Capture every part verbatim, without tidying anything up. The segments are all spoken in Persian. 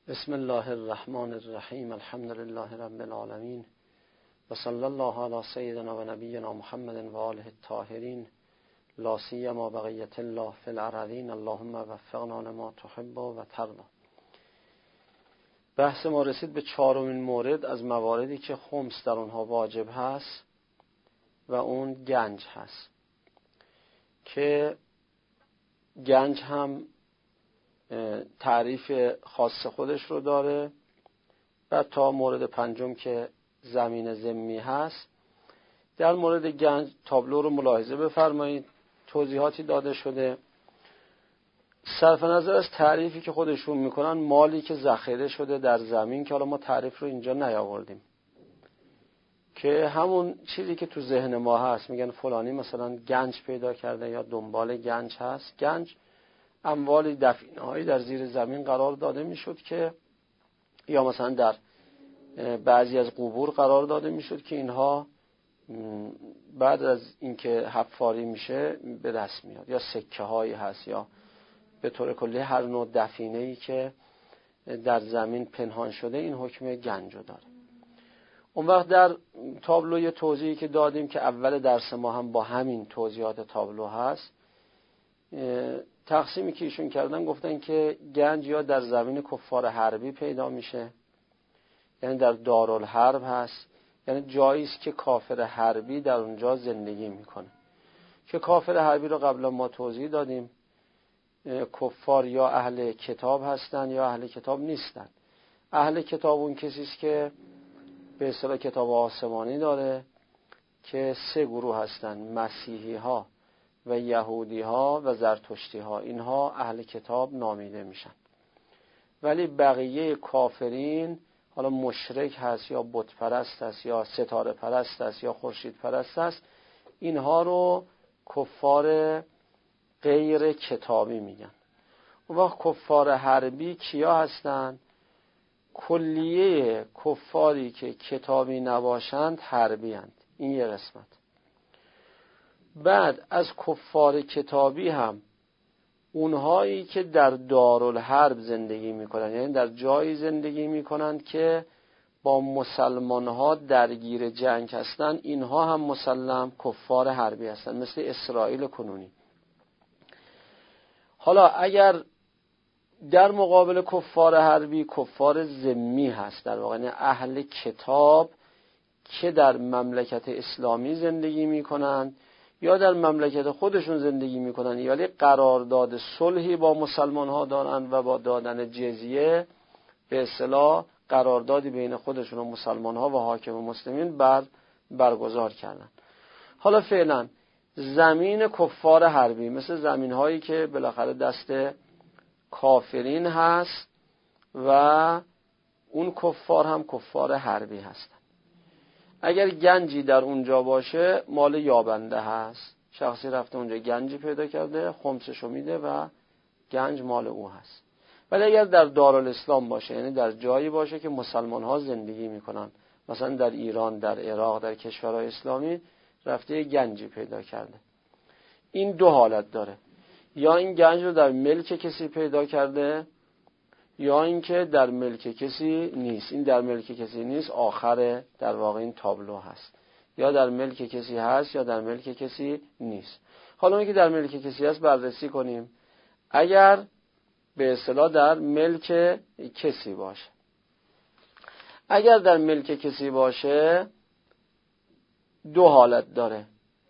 بسم الله الرحمن الرحیم. الحمد لله رب العالمین و صلی الله علی سیدنا و نبینا محمد و آله الطاهرین، لا سیما بقیة الله فی الارضین. اللهم وفقنا لما تحب و ترضی. بحث ما رسید به چهارمین مورد از مواردی که خمس در اونها واجب هست و اون گنج هست که گنج هم تعریف خاص خودش رو داره. و تا مورد پنجم که زمین ضمنی هست. در مورد گنج تابلو رو ملاحظه بفرمایید، توضیحاتی داده شده. صرف نظر از تعریفی که خودشون میکنن، مالی که ذخیره شده در زمین، که حالا ما تعریف رو اینجا نیاوردیم، که همون چیزی که تو ذهن ما هست، میگن فلانی مثلا گنج پیدا کرده یا دنبال گنج هست. گنج اموالی دفینه‌هایی در زیر زمین قرار داده میشد که، یا مثلا در بعضی از قبور قرار داده میشد که اینها بعد از اینکه حفاری میشه به دست میاد، یا سکه هایی هست، یا به طور کلی هر نوع دفینه‌ای که در زمین پنهان شده این حکم گنج رو داره. اون وقت در تابلوی توضیحی که دادیم که اول درس ما هم با همین توضیحات تابلو هست، تقسیمی که ایشون کردن گفتن که گنج یا در زمین کفار حربی پیدا میشه، یعنی در دارالحرب هست، یعنی جایی است که کافر حربی در اونجا زندگی میکنه. که کافر حربی رو قبلا ما توضیح دادیم، کفار یا اهل کتاب هستن یا اهل کتاب نیستن. اهل کتاب اون کسی است که به اصطلاح کتاب آسمانی داره، که سه گروه هستن: مسیحی ها و یهودی ها و زرتشتی ها. اینها اهل کتاب نامیده میشن. ولی بقیه کافرین، حالا مشرک هست یا بت پرست هست یا ستاره پرست هست یا خورشید پرست هست، اینها رو کفار غیر کتابی میگن. اون وقت کفار حربی کیا هستن؟ کلیه کفاری که کتابی نباشند حربی هستند. این یه قسمت. بعد از کفار کتابی هم اونهایی که در دارالحرب زندگی میکنن، یعنی در جایی زندگی میکنن که با مسلمان ها درگیر جنگ هستن، اینها هم مسلم کفار حربی هستن، مثل اسرائیل کنونی. حالا اگر در مقابل کفار حربی کفار ذمی هست، در واقع اهل کتاب که در مملکت اسلامی زندگی میکنن یا در مملکت خودشون زندگی میکنن، یا قرارداد صلحی با مسلمان ها دارن و با دادن جزیه به اصطلاح قراردادی بین خودشون و مسلمان ها و حاکم مسلمین بر برگزار کردن. حالا فعلا زمین کفار حربی مثل زمین هایی که بالاخره دست کافرین هست و اون کفار هم کفار حربی هستن. اگر گنجی در اونجا باشه مال یابنده هست، شخصی رفته اونجا گنجی پیدا کرده، خمسشو میده و گنج مال او هست. ولی اگر در دارالاسلام باشه، یعنی در جایی باشه که مسلمان ها زندگی میکنن، مثلا در ایران، در عراق، در کشورهای اسلامی، رفته گنجی پیدا کرده، این دو حالت داره: یا این گنج رو در ملک کسی پیدا کرده، یا اینکه در ملک کسی نیست. این در ملک کسی نیست آخر در واقع این تابلو هست، یا در ملک کسی هست یا در ملک کسی نیست. حالا اون که در ملک کسی هست بررسی کنیم. اگر به اصطلاح در ملک کسی باشه، اگر در ملک کسی باشه دو حالت داره.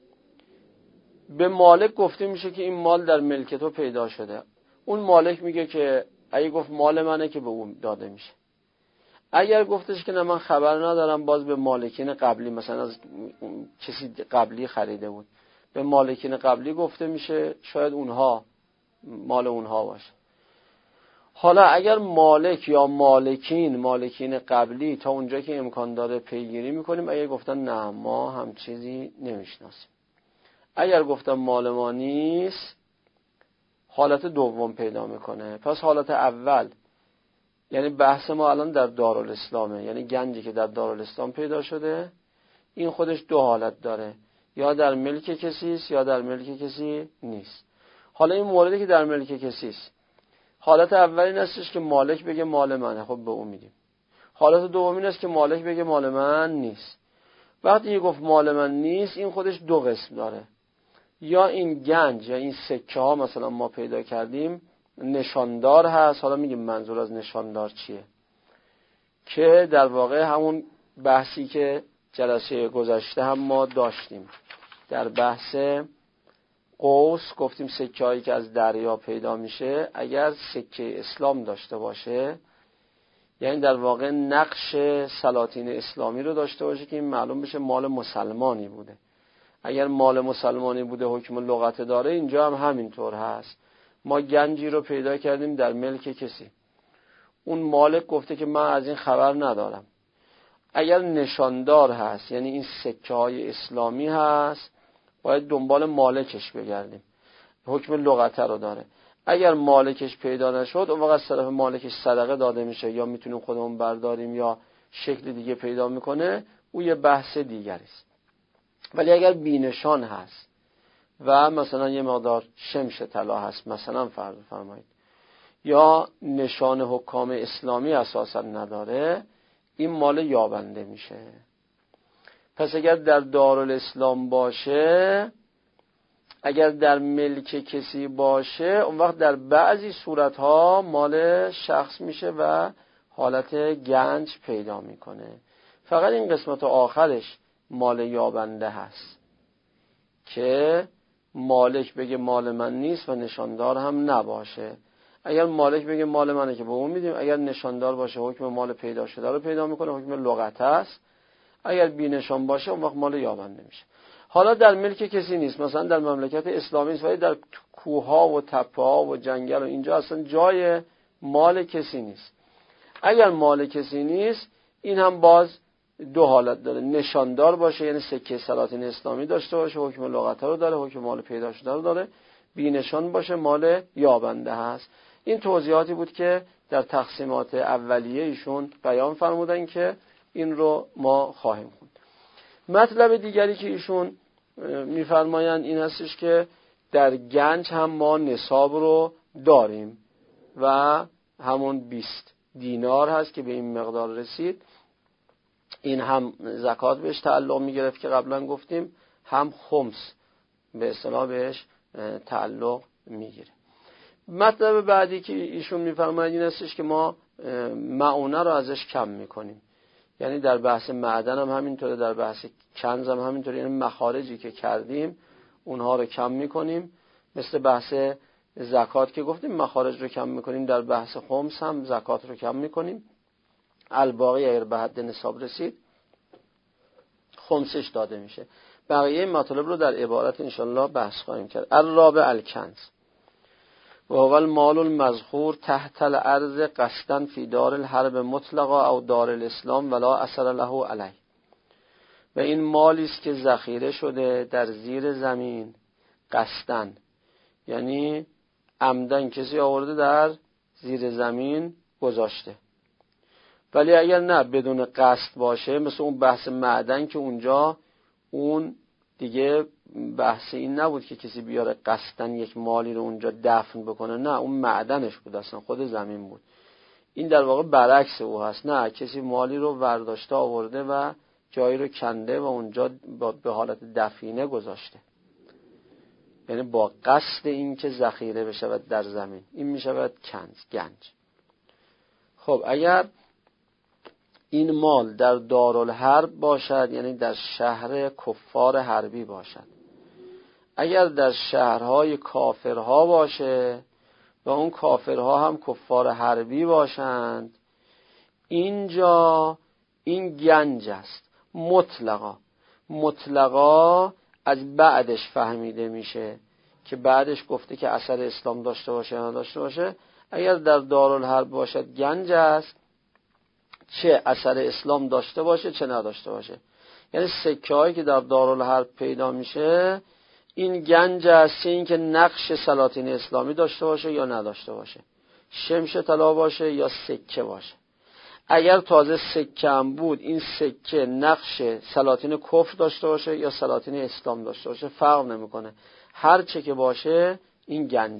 به مالک گفته میشه که این مال در ملک تو پیدا شده. اون مالک میگه که اگه گفت مال منه که به اون داده میشه. اگر گفتش که نه من خبر ندارم، باز به مالکین قبلی، مثلا از کسی قبلی خریده بود، به مالکین قبلی گفته میشه، شاید اونها مال اونها باشه. حالا اگر مالک یا مالکین مالکین قبلی تا اونجا که امکان داره پیگیری میکنیم، اگر گفتن نه ما هم چیزی نمیشناسیم، اگر گفتن مال ما نیست، حالت دوم پیدا میکنه. پس حالت اول، یعنی بحث ما الان در دارالاسلامه، یعنی گنجی که در دارالاسلام پیدا شده، این خودش دو حالت داره: یا در ملک کسی است یا در ملک کسی نیست. حالا این موردی که در ملک کسی است، حالت اول این هستش که مالک بگه مال منه، خب به اون میدیم. حالت دوم این است که مالک بگه مال من نیست. وقتی یه گفت مال من نیست، این خودش دو قسم داره. یا این گنج یا این سکه ها مثلا ما پیدا کردیم نشاندار هست. حالا میگیم منظور از نشاندار چیه، که در واقع همون بحثی که جلسه گذشته هم ما داشتیم در بحث قوس. گفتیم سکه هایی که از دریا پیدا میشه اگر سکه اسلام داشته باشه، یعنی در واقع نقش سلاطین اسلامی رو داشته باشه که این معلوم بشه مال مسلمانی بوده. اگر مال مسلمانی بوده حکم لغت داره، اینجا هم همینطور هست. ما گنجی رو پیدا کردیم در ملک کسی، اون مالک گفته که من از این خبر ندارم. اگر نشاندار هست، یعنی این سکه های اسلامی هست، باید دنبال مالکش بگردیم، حکم لغت رو داره. اگر مالکش پیدا نشد، اون وقت از طرف مالکش صدقه داده میشه، یا میتونیم خودمون برداریم یا شکل دیگه پیدا میکنه، او یه بحث دیگری است. ولی اگر بینشان هست و مثلا یه مقدار شمش طلا هست مثلا فرض فرمایید، یا نشان حکام اسلامی اساسا نداره، این مال یابنده میشه. پس اگر در دارالاسلام باشه، اگر در ملک کسی باشه، اون وقت در بعضی صورتها مال شخص میشه و حالت گنج پیدا میکنه. فقط این قسمت آخرش مال یابنده هست که مالک بگه مال من نیست و نشاندار هم نباشه. اگر مالک بگه مال منه که به اون میدیم، اگر نشاندار باشه حکم مال پیدا شده رو پیدا میکنه، حکم لغت هست. اگر بی نشان باشه اون وقت مال یابنده میشه. حالا در ملک کسی نیست، مثلا در مملکت اسلامی است، ولی در کوه‌ها و تپه‌ها و جنگل و اینجا اصلا جای مال کسی نیست. اگر مال کسی نیست، این هم باز دو حالت داره. نشاندار باشه، یعنی سکه سلاطین اسلامی داشته باشه، حکم لغت رو داره، حکم مال پیدا شده رو داره. بی نشان باشه، مال یابنده هست. این توضیحاتی بود که در تقسیمات اولیه ایشون بیان فرمودن که این رو ما خواهیم خوند. مطلب دیگری که ایشون میفرمایند این هستش که در گنج هم ما نصاب رو داریم و همون بیست دینار هست که به این مقدار رسید. این هم زکات بهش تعلق میگرفت که قبلا گفتیم، هم خمس به اصطلاح بهش تعلق میگیره. مطلب بعدی که ایشون میفرماید این هستش که ما معونه رو ازش کم میکنیم. یعنی در بحث معدن هم همینطوره، در بحث کنز هم همینطوره. یعنی مخارجی که کردیم اونها رو کم میکنیم. مثل بحث زکات که گفتیم مخارج رو کم میکنیم، در بحث خمس هم زکات رو کم میکنیم. الباقی اگر به حد نصاب رسید خمسش داده میشه. بقیه مطالب رو در عبارت انشالله بحث خواهیم کرد. الرابع الکنز و هو المال المذخور تحت الارض قصدا فی دار الحرب مطلقا او دار الاسلام ولا اثر له علیه. و این مالی است که ذخیره شده در زیر زمین قصدا، یعنی عمدن کسی آورده در زیر زمین گذاشته. ولی اگر نه بدون قصد باشه، مثل اون بحث معدن که اونجا اون دیگه بحث این نبود که کسی بیاره قصدن یک مالی رو اونجا دفن بکنه، نه اون معدنش بود، اصلا خود زمین بود. این در واقع برعکس او هست، نه کسی مالی رو ورداشته آورده و جایی رو کنده و اونجا به حالت دفینه گذاشته، یعنی با قصد این که ذخیره بشود در زمین. این میشود کنز، گنج. خب اگر این مال در دارالحرب باشد، یعنی در شهر کفار حربی باشد، اگر در شهرهای کافرها باشه و اون کافرها هم کفار حربی باشند، اینجا این گنج است مطلقا. مطلقا از بعدش فهمیده میشه که بعدش گفته که اثر اسلام داشته باشه یا نداشته باشه. اگر در دارالحرب باشد گنج است، چه اثر اسلام داشته باشه چه نداشته باشه. یعنی سکه هایی که در دارالحرب پیدا میشه این گنج است، این که نقش سلاطین اسلامی داشته باشه یا نداشته باشه، شمش طلا باشه یا سکه باشه. اگر تازه سکه هم بود، این سکه نقش سلاطین کفر داشته باشه یا سلاطین اسلام داشته باشه فرق نمیکنه، هر چه که باشه این گنجه.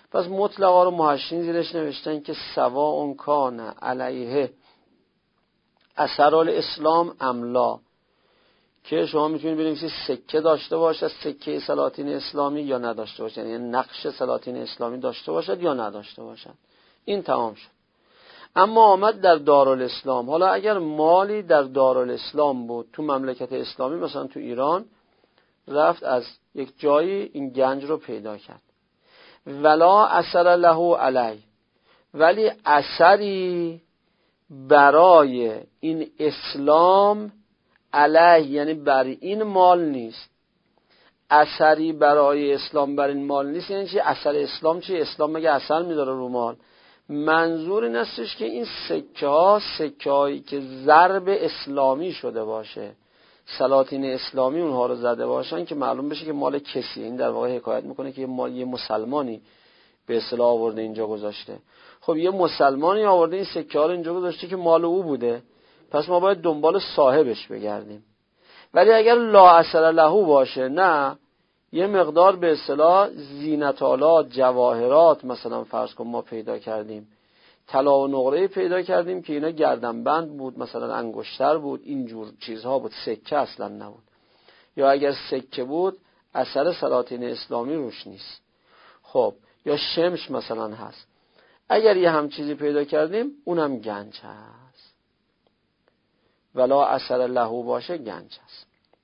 پس مطلقا رو محشین زیرش نوشتن که سواء کان علیه اثر الاسلام املا، که شما میتونید بنویسید سکه داشته باشد، سکه سلاطین اسلامی، یا نداشته باشد، یعنی نقش سلاطین اسلامی داشته باشد یا نداشته باشد. این تمام شد. اما آمد در دارالاسلام. حالا اگر مالی در دارالاسلام بود، تو مملکت اسلامی مثلا تو ایران، رفت از یک جایی این گنج رو پیدا کرد، ولا اثر له علی، ولی اثری برای این اسلام علیه، یعنی بر این مال نیست. اثری برای اسلام بر این مال نیست یعنی چی؟ اثر اسلام چی؟ اسلام مگه اثر میذاره رو مال؟ منظور این استش که این سکه ها سکه هایی که ضرب اسلامی شده باشه، سلاطین اسلامی اونها رو زده باشن، که معلوم بشه که مال کسی. این در واقع حکایت میکنه که یه مال یه مسلمانی به اصطلاح آورده اینجا گذاشته. خب یه مسلمانی آورده این سکه ها رو اینجا گذاشته که مال او بوده، پس ما باید دنبال صاحبش بگردیم. ولی اگر لا اثر له باشه، نه، یه مقدار به اصطلاح زینت‌آلات، جواهرات مثلا فرض کن ما پیدا کردیم، طلا و نقره پیدا کردیم که اینا گردنبند بود، مثلا انگشتر بود، اینجور چیزها بود، سکه اصلا نبود. یا اگر سکه بود اثر سلاطین اسلامی روش نیست. خب یا شمش مثلا هست. اگر یه هم چیزی پیدا کردیم اونم گنج هست. ولا اثر له باشه گنج هست.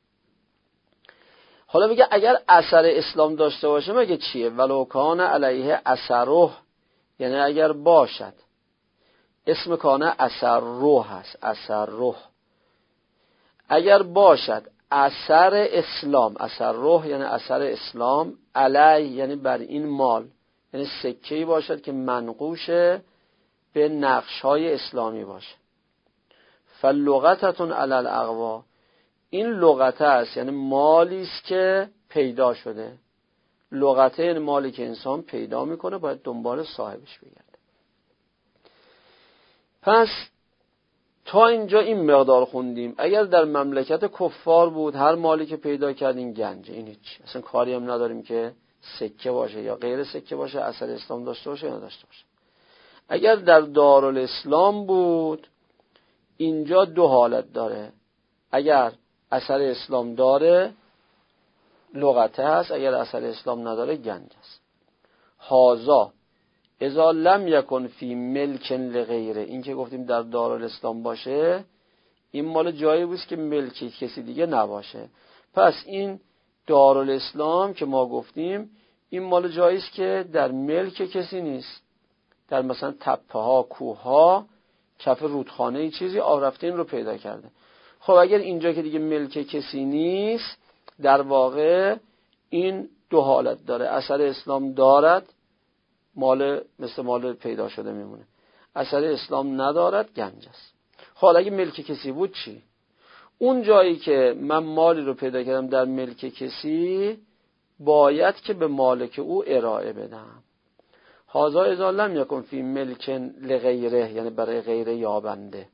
حالا میگه اگر اثر اسلام داشته باشه مگه چیه؟ ولو کان علیه اثره، یعنی اگر باشد، اسم کانه اثر روح هست، اثر روح، اگر باشد اثر اسلام، اثر روح یعنی اثر اسلام، علیه یعنی بر این مال، یعنی سکه‌ای باشد که منقوش به نقش‌های اسلامی باشه. فلغتتون علی الاغوا، این لغته است، یعنی مالی است که پیدا شده. لغته یعنی مالی که انسان پیدا میکنه، باید دنبال صاحبش بگرده. پس تا اینجا این مقدار خوندیم. اگر در مملکت کفار بود، هر مالی که پیدا کردیم گنجه، این هیچ، اصلا کاری هم نداریم که سکه باشه یا غیر سکه باشه، اثر اسلام داشته باشه یا نداشته باشه. اگر در دارالاسلام بود، اینجا دو حالت داره. اگر اثر اسلام داره لغته هست، اگر اثر اسلام نداره گنج هست. هازا اذا لم یکن فی ملک لغیره، این که گفتیم در دارالاسلام باشه، این مال جایی بود که ملکی کسی دیگه نباشه. پس این دارالاسلام که ما گفتیم، این مال جایی است که در ملک کسی نیست، در مثلا تپه ها، کوه ها، کف رودخانه ای چیزی آب رفته این رو پیدا کرده. خب اگر اینجا که دیگه ملک کسی نیست، در واقع این دو حالت داره. اثر اسلام دارد، مال مثل مال پیدا شده میمونه. اثر اسلام ندارد، گنج است. حالا اگه ملک کسی بود چی؟ اون جایی که من مالی رو پیدا کردم در ملک کسی، باید که به مالک او ارائه بدم. هازا اذا لم یکن فی ملک لغیره، یعنی برای غیره یابنده.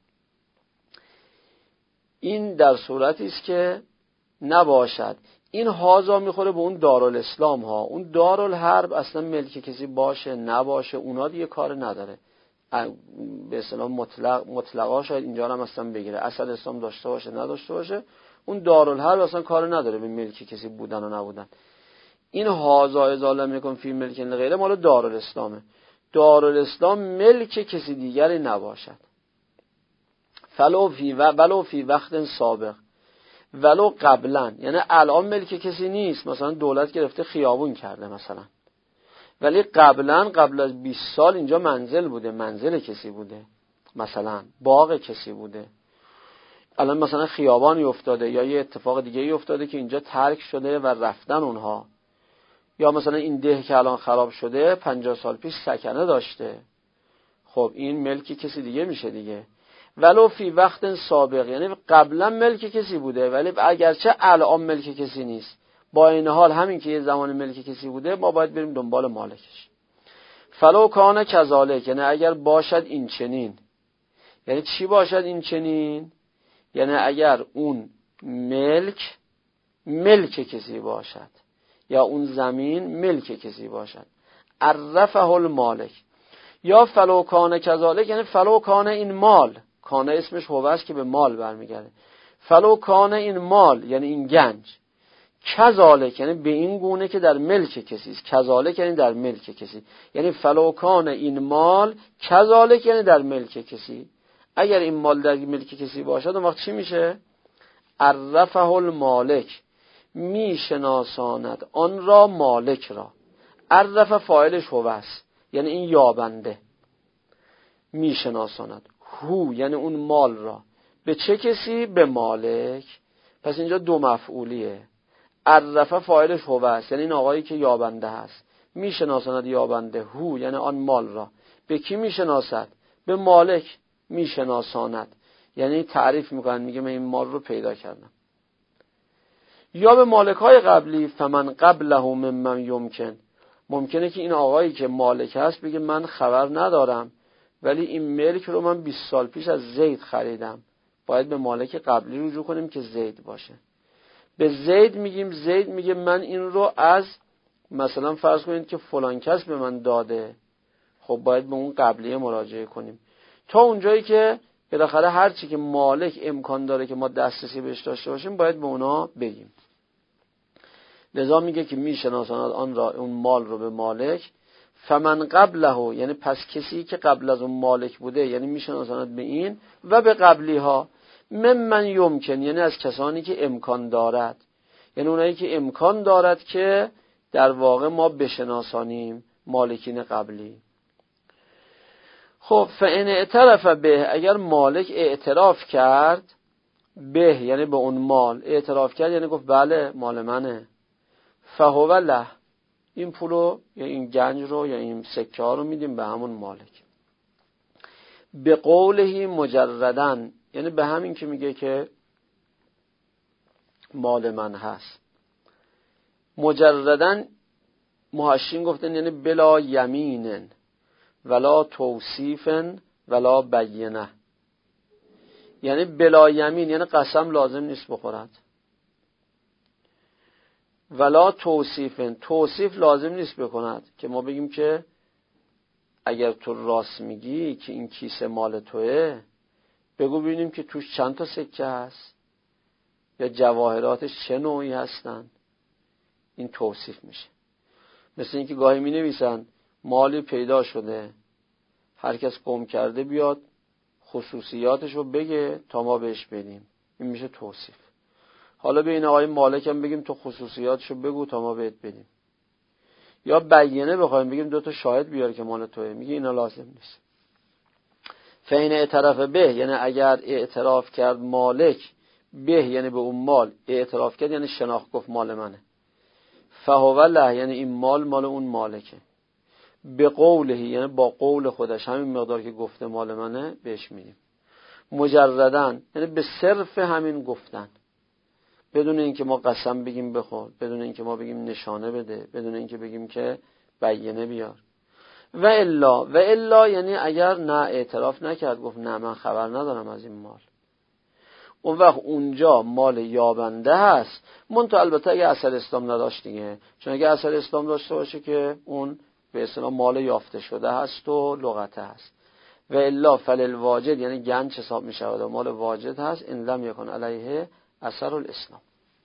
این در صورتی است که نباشد. این هازا میخوره به اون دارالاسلام ها. اون دارالحرب اصلا ملک کسی باشه نباشه اونا دیگه کار نداره. به اصطلاح مطلق مطلقا شاید اینجا هم اصلا بگیره، اصل اسلام داشته باشه نداشته باشه، اون دارالحرب اصلا کار نداره به ملک کسی بودن و نبودن. این هازا اذا لم یکن فی ملک غیره مال دارالاسلامه. دارالاسلام ملک کسی دیگری نباشد. فلو فی و ولو فی وقت سابق، ولو قبلا، یعنی الان ملک کسی نیست، مثلا دولت گرفته خیابون کرده مثلا، ولی قبلا قبل از بیست سال اینجا منزل بوده، منزل کسی بوده، مثلا باغ کسی بوده. الان مثلا خیابانی افتاده یا یه اتفاق دیگه ای افتاده که اینجا ترک شده و رفتن اونها، یا مثلا این ده که الان خراب شده پنجاه سال پیش سکنه داشته. خب این ملک کسی دیگه میشه دیگه. ولو فی وقت سابق، یعنی قبلا ملک کسی بوده ولی اگرچه الان ملک کسی نیست، با این حال همین که یه زمان ملک کسی بوده ما باید بریم دنبال مالکش. فلو کان کذالک، یعنی اگر باشد این چنین. یعنی چی باشد این چنین؟ یعنی اگر اون ملک ملک کسی باشد یا اون زمین ملک کسی باشد. عرفه المالک. یا فلو کان کذالک یعنی فلو کان این مال، کان اسمش هو است که به مال برمیگرده، فلو کان این مال یعنی این گنج، کذالک یعنی به این گونه که در ملک کسی است، کذالک یعنی در ملک کسی، یعنی فلو کان این مال کذالک یعنی در ملک کسی، اگر این مال در ملک کسی باشد اون وقت چی میشه؟ عرفه المالک، میشناساند آن را مالک را. عرفه فاعلش هو است یعنی این یابنده، میشناساند هو یعنی اون مال را، به چه کسی؟ به مالک. پس اینجا دو مفعولیه. عرفه فاعلش هو است یعنی این آقایی که یابنده هست، میشناساند یابنده هو یعنی آن مال را. به کی میشناسد؟ به مالک میشناساند یعنی تعریف میکنن، میگه من این مال رو پیدا کردم. یا به مالک های قبلی، فمن قبله ممن یمکن، ممکنه که این آقایی که مالک هست بگه من خبر ندارم ولی این ملک رو من بیست سال پیش از زید خریدم، باید به مالک قبلی رجوع کنیم که زید باشه. به زید میگیم، زید میگه من این رو از مثلا فرض کنید که فلان کس به من داده، خب باید به اون قبلیه مراجعه کنیم تا اونجایی که بالاخره هر چی که مالک امکان داره که ما دسترسی بهش داشته باشیم باید به اونا بگیم. لذا میگه که میشناساند آن را، اون مال رو، به مالک. فمن قبله یعنی پس کسی که قبل از اون مالک بوده، یعنی میشناساند به این، و به قبلی ها ممن یمکن یعنی از کسانی که امکان دارد، یعنی اونایی که امکان دارد که در واقع ما بشناسانیم مالکین قبلی. خب فإن اعترف به، اگر مالک اعتراف کرد به یعنی به اون مال، اعتراف کرد یعنی گفت بله مال منه، فهو له، این پولو یا این گنج رو یا این سکه ها رو میدیم به همون مالک. به قوله مجردن یعنی به همین که میگه که مال من هست. مجردن محشین گفتن یعنی بلا یمینن ولا توصیفن ولا بینه، یعنی بلا یمین یعنی قسم لازم نیست بخورد، ولا توصیفن توصیف لازم نیست بکند که ما بگیم که اگر تو راست میگی که این کیسه مال توئه، بگو ببینیم که توش چند تا سکه هست یا جواهراتش چه نوعی هستن، این توصیف میشه. مثل اینکه گاهی می نویسن مالی پیدا شده، هر کس گم کرده بیاد خصوصیاتش رو بگه تا ما بهش بدیم، این میشه توصیف. حالا به این آقای مالک هم بگیم تو خصوصیاتشو بگو تا ما بهت بدیم. یا بیانه بخوایم بگیم دو تا شاهد بیار که مال توئه، میگه اینا لازم نیست. فین اعتراف به یعنی اگر اعتراف کرد مالک به یعنی به اون مال، اعتراف کرد یعنی شناخت گفت مال منه، فهو له یعنی این مال مال اون مالکه، به قوله یعنی با قول خودش همین مقدار که گفته مال منه بهش میدیم. مجردن یعنی به صرف همین گفتن، بدون اینکه ما قسم بگیم بخور، بدون اینکه ما بگیم نشانه بده، بدون اینکه بگیم که بیانه بیار. و الا و الا یعنی اگر نه اعتراف نکرد، گفت نه من خبر ندارم از این مال، اون وقت اونجا مال یابنده هست. منتها البته اگه اثر اسلام نداشت دیگه، چون اگه اثر اسلام داشته باشه که اون به اصطلاح مال یافته شده هست و لغته هست. و الا فللواجد یعنی گنج حساب می شود و مال واجد هست، ان لم یکن علیه اثر الاسلام.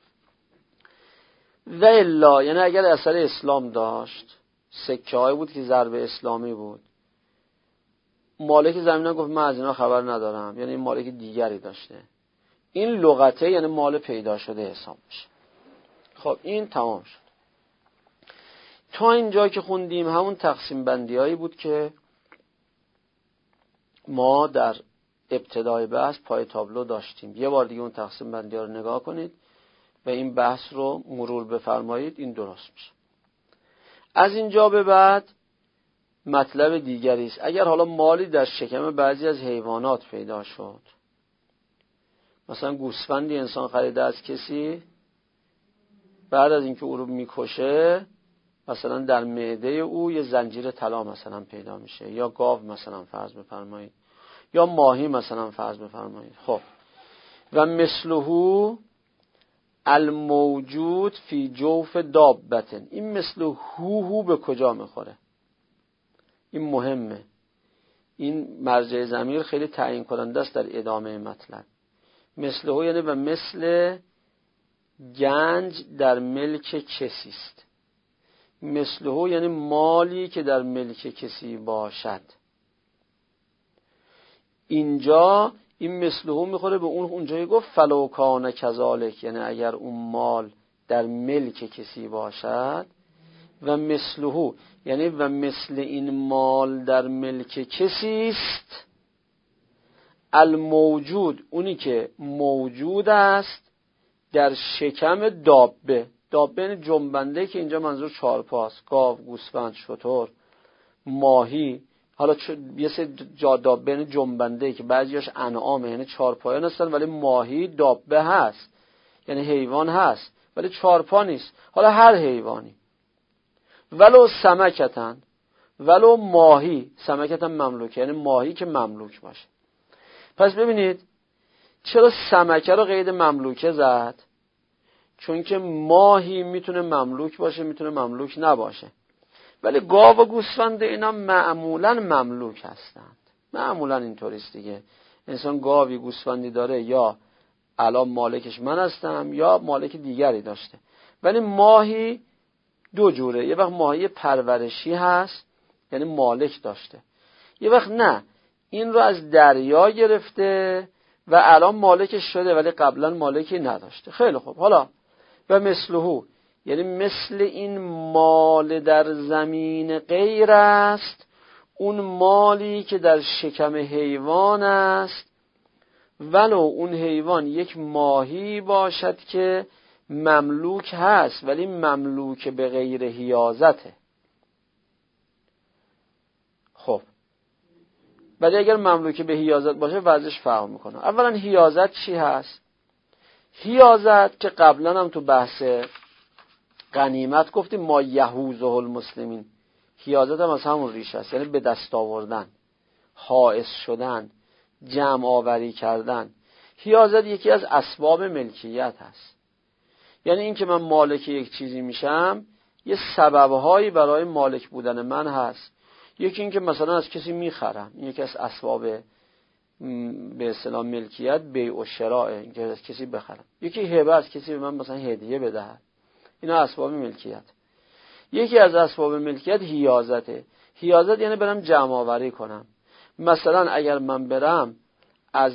و الا یعنی اگر اثر اسلام داشت، سکه های بود که ضرب اسلامی بود، مالک زمین گفت من از اینا خبر ندارم، یعنی مالک دیگری داشته، این لغته یعنی مال پیدا شده حساب میشه. خب این تمام شد. تا اینجا که خوندیم همون تقسیم بندی هایی بود که ما در ابتدای بحث پای تابلو داشتیم. یه بار دیگه اون تقسیم بندی ها رو نگاه کنید و این بحث رو مرور بفرمایید، این درست میشه. از اینجا به بعد مطلب دیگری است. اگر حالا مالی در شکم بعضی از حیوانات پیدا شد، مثلا گوسفندی انسان خریده از کسی، بعد از اینکه او رو میکشه مثلا در معده او یه زنجیر طلا مثلا پیدا میشه، یا گاو مثلا فرض بفرمایید، یا ماهی مثلا فرض بفرمایید. خب و مثله الموجود فی جوف دابتن، این مثل هو هو به کجا میخوره؟ این مهمه. این مرجع ضمیر خیلی تعیین کننده است در ادامه مطلب. مثله یعنی و مثل گنج در ملک کسی است. مثله یعنی مالی که در ملک کسی باشد. اینجا این مثله میخوره به اون اونجایی گفت فلو کان کذالک، یعنی اگر اون مال در ملک کسی باشد. و مثله یعنی و مثل این مال در ملک کسی است الموجود، اونی که موجود است در شکم دابه. دابه یعنی جنبنده که اینجا منظور چارپاست، گاو، گوسفند، شتر، ماهی. حالا یه سری جا دابه یعنی جنبنده که بعضیاش انعامه یعنی چارپایان هستن، ولی ماهی دابه هست یعنی حیوان هست ولی چارپا نیست. حالا هر حیوانی، ولو سمکتن، ولو ماهی. سمکتن مملوکه یعنی ماهی که مملوک باشه. پس ببینید چرا سمکه رو قید مملوکه زد؟ چون که ماهی میتونه مملوک باشه میتونه مملوک نباشه، ولی گاو و گوسفند اینا معمولا مملوک هستند. معمولا اینطوریست دیگه. انسان گاوی گوسفندی داره یا الان مالکش من هستم یا مالک دیگری داشته. ولی ماهی دو جوره، یه وقت ماهی پرورشی هست یعنی مالک داشته، یه وقت نه، این رو از دریا گرفته و الان مالکش شده ولی قبلا مالکی نداشته. خیلی خوب. حالا و مثله یعنی مثل این مال در زمین غیر است، اون مالی که در شکم حیوان است، ولو اون حیوان یک ماهی باشد که مملوک هست ولی مملوک به غیر حیازته. خب ولی اگر مملوک به حیازت باشه وضعش فرق میکنه. اولا حیازت چی هست؟ حیازت که قبلا هم تو بحث غنیمت گفتیم ما یحوزه المسلمین، حیازت هم از همون ریشه است، یعنی به دست آوردن، حائز شدن، جمع آوری کردن. حیازت یکی از اسباب ملکیت هست، یعنی این که من مالک یک چیزی میشم یه سببهایی برای مالک بودن من هست. یکی این که مثلا از کسی میخرم، این یکی از اسباب به اصطلاح ملکیت بیع و شراء، این که از کسی بخرم. یکی هبه، از کسی به من مثلا هدیه بدهد. اینا اسباب ملکیت. یکی از اسباب ملکیت حیازته. حیازت یعنی برم جمع آوری کنم. مثلا اگر من برم از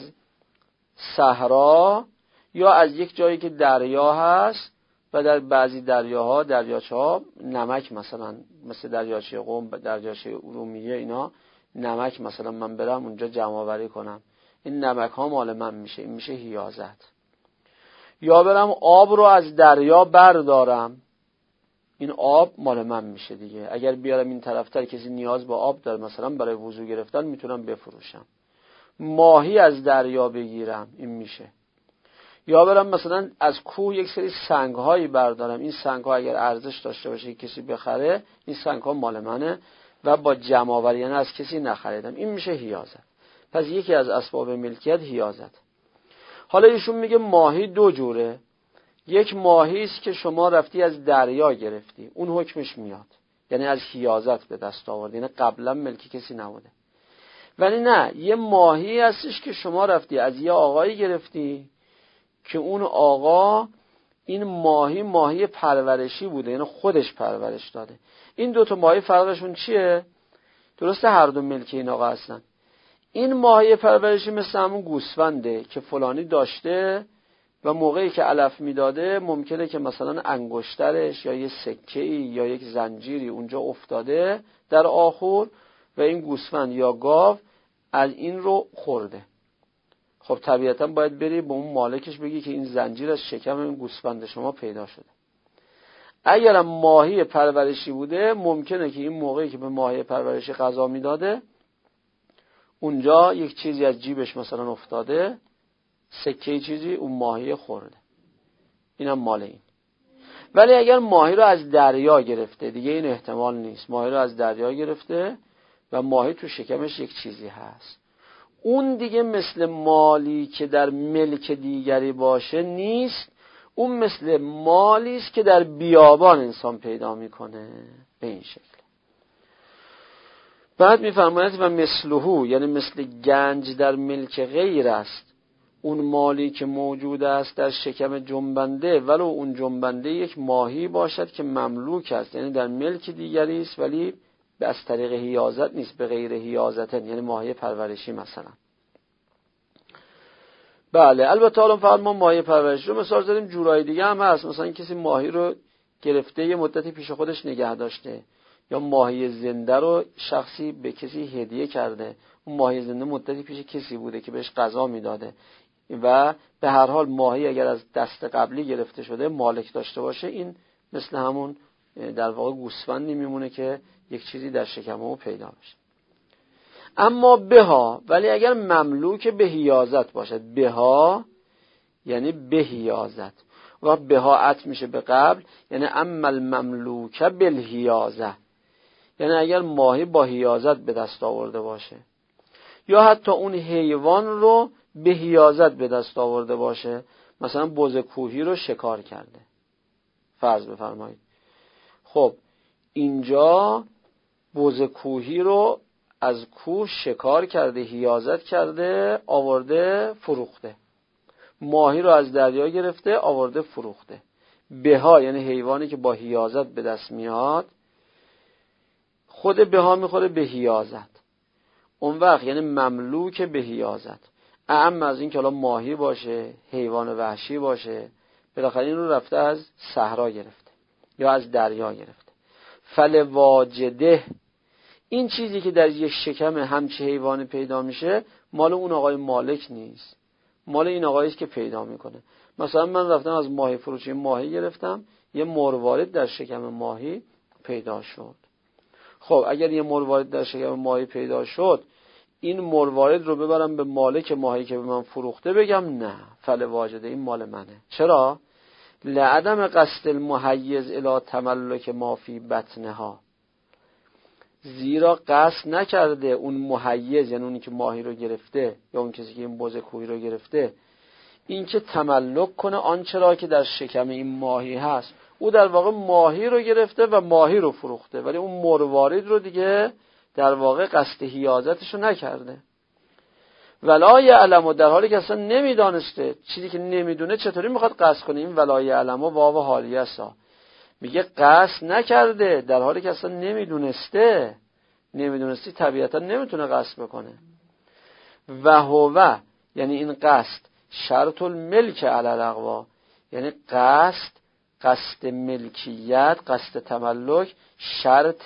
صحرا یا از یک جایی که دریا هست و در بعضی دریاها دریاچه‌ها نمک، مثلا مثل دریاچه قم، دریاچه ارومیه، اینا نمک مثلا من برم اونجا جمع آوری کنم، این نمک ها مال من میشه، این میشه حیازت. یا برم آب رو از دریا بردارم، این آب مال من میشه دیگه. اگر بیارم این طرفتر کسی نیاز به آب داره مثلا برای وضو گرفتن میتونم بفروشم. ماهی از دریا بگیرم، این میشه. یا برم مثلا از کوه یک سری سنگ هایی بردارم، این سنگ ها اگر ارزش داشته باشه کسی بخره، این سنگ ها مال منه و با جمع آوری یعنی از کسی نخریدم، این میشه حیازت. پس یکی از اسباب ملکیت حیازت. حالا ایشون میگه ماهی دو جوره. یک ماهی است که شما رفتی از دریا گرفتی، اون حکمش میاد، یعنی از حیازت به دست آوردی، یعنی قبلا ملکی کسی نبوده. ولی نه، یه ماهی هستش که شما رفتی از یه آقایی گرفتی که اون آقا این ماهی ماهی پرورشی بوده، یعنی خودش پرورش داده. این دو تا ماهی فرقشون چیه؟ درسته هر دو ملکی این آقا هستن. این ماهی پرورشی مثل همون گوسفنده که فلانی داشته و موقعی که علف میداده ممکنه که مثلا انگشترش یا یه سکه‌ای یا یک زنجیری اونجا افتاده در آخور و این گوسفند یا گاو از این رو خورده. خب طبیعتا باید بری به اون مالکش بگی که این زنجیر از شکم این گوسفند شما پیدا شده. اگرم ماهی پرورشی بوده ممکنه که این موقعی که به ماهی پرورشی غذا میداده اونجا یک چیزی از جیبش مثلا افتاده، سکه چیزی، اون ماهی خورده، اینم مال این. ولی اگر ماهی رو از دریا گرفته دیگه این احتمال نیست. ماهی رو از دریا گرفته و ماهی تو شکمش یک چیزی هست، اون دیگه مثل مالی که در ملک دیگری باشه نیست، اون مثل مالی است که در بیابان انسان پیدا میکنه. به این شکل بعد میفرماید و مثلهو، یعنی مثل گنج در ملک غیر است اون مالی که موجود است در شکم جنبنده، ولو اون جنبنده یک ماهی باشد که مملوک است، یعنی در ملک دیگری است ولی از طریق حیازت نیست، به غیر حیازت، یعنی ماهی پرورشی مثلا. بله البته حالا فقط ما ماهی پرورشی رو مثال زدیم، جورای دیگه هم هست. مثلا کسی ماهی رو گرفته یه مدتی پیش خودش نگه داشته، یا ماهی زنده رو شخصی به کسی هدیه کرده، اون ماهی زنده مدتی پیش کسی بوده که بهش غذا میداده و به هر حال ماهی اگر از دست قبلی گرفته شده مالک داشته باشه، این مثل همون در واقع گوسفندی میمونه که یک چیزی در شکم او پیدا بشه. اما بها، ولی اگر مملوک به حیازت باشد، بها یعنی به حیازت، و بها عطف میشه به قبل، یعنی اما المملوک بالحیازه، یعنی اگر ماهی با حیازت به دست آورده باشه، یا حتی اون حیوان رو به حیازت به دست آورده باشه، مثلا بز کوهی رو شکار کرده فرض بفرمایید. خب اینجا بز کوهی رو از کوه شکار کرده، حیازت کرده، آورده فروخته. ماهی رو از دریا گرفته آورده فروخته. بها یعنی حیوانی که با حیازت به دست میاد، خود بها میخوره به حیازت، اون وقت یعنی مملوک به حیازت. اعم از این که الان ماهی باشه، حیوان وحشی باشه، بالاخره این رو رفته از صحرا گرفته یا از دریا گرفته. فلواجده، این چیزی که در یک شکم همچه حیوانی پیدا میشه مال اون آقای مالک نیست، مال این آقایی است که پیدا میکنه. مثلا من رفتم از ماهی فروشی ماهی گرفتم، یه مروارید در شکم ماهی پیدا شد. خب اگر یه مروارید در شکم ماهی پیدا شد، این مروارید رو ببرم به مالک ماهی که به من فروخته بگم نه، فلواجده این مال منه. چرا؟ لعدم قصد المحیز الی تملک ما فی بطنها، زیرا قصد نکرده اون محیز، یعنی اونی که ماهی رو گرفته یا اون کسی که این بز کوهی رو گرفته، این که تملک کنه آنچه را که در شکم این ماهی هست. او در واقع ماهی رو گرفته و ماهی رو فروخته، ولی اون مروارید رو دیگه در واقع قصد حیازتش رو نکرده. ولا یعلم، در حالی که اصلا نمیدانسته، چیزی که نمیدونه چطوری میخواد قصد کنه؟ این ولا یعلم واو حالیه است، میگه قصد نکرده در حالی که اصلا نمیدونسته. نمیدونستی طبیعتا نمیتونه قصد بکنه. و هو یعنی این قصد شرط الملک علی الاقوا، یعنی قصد قصد ملکیت، قصد تملک شرط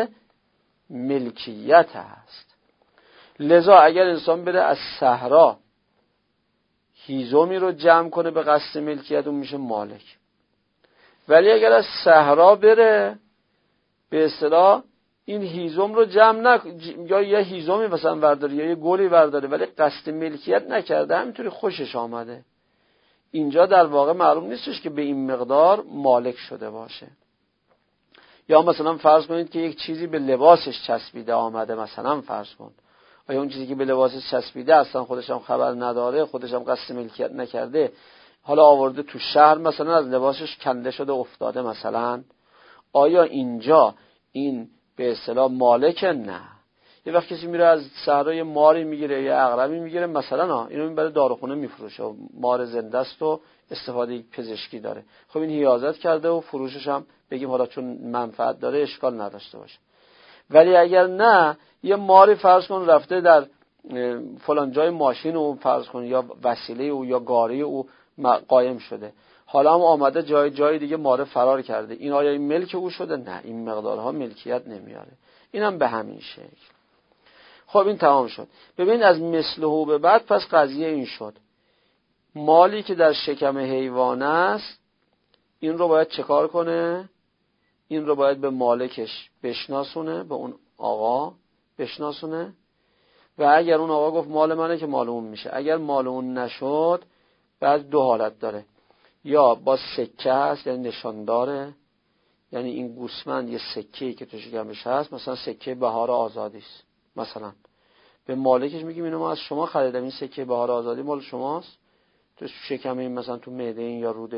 ملکیت هست. لذا اگر انسان بره از صحرا هیزمی رو جمع کنه به قصد ملکیت، اون میشه مالک. ولی اگر از صحرا بره به اصطلاح این هیزم رو جمع نک... یا یه هیزمی مثلا برداره یا یه گلی برداره ولی قصد ملکیت نکرده، همینطوری خوشش آمده، اینجا در واقع معلوم نیستش که به این مقدار مالک شده باشه. یا مثلا فرض کنید که یک چیزی به لباسش چسبیده آمده، مثلا فرض کن آیا اون چیزی که به لباسش چسبیده اصلا خودش هم خبر نداره، خودش هم قصد ملکیت نکرده، حالا آورده تو شهر مثلا از لباسش کنده شده افتاده مثلا، آیا اینجا این به اصطلاح مالک؟ نه. یه وقت کسی میره از صحرای ماری میگیره یا عقربی میگیره مثلا، اینو میبره داروخونه میفروشه، مار زنده است و استفاده پزشکی داره، خب این حیازت کرده و فروشش هم بگیم حالا چون منفعت داره اشکال نداشته باشه. ولی اگر نه، یه ماری فرض کن رفته در فلان جای ماشین او فرض کن یا وسیله او یا گاری او قایم شده، حالا هم آمده جای جای دیگه ماره فرار کرده، این آیا این ملک او شده؟ نه، این مقدارها ملکیت نمیاره. اینم به همین شکل. خب این تمام شد. ببین از مثله به بعد پس قضیه این شد، مالی که در شکم حیوان است این رو باید چه کار کنه؟ این رو باید به مالکش بشناسونه، به اون آقا بشناسونه، و اگر اون آقا گفت مال منه که مال اون میشه. اگر مال اون نشد بعد دو حالت داره، یا با سکه هست یعنی نشان داره، یعنی این گوسفند یه سکه‌ای که تو شکمش هست، مثلا سکه بهار آزادی است، مثلا به مالکش میگیم اینو ما از شما خریدم، این سکه بهار آزادی مال شماست، تو شکم این مثلا تو معده این یا روده این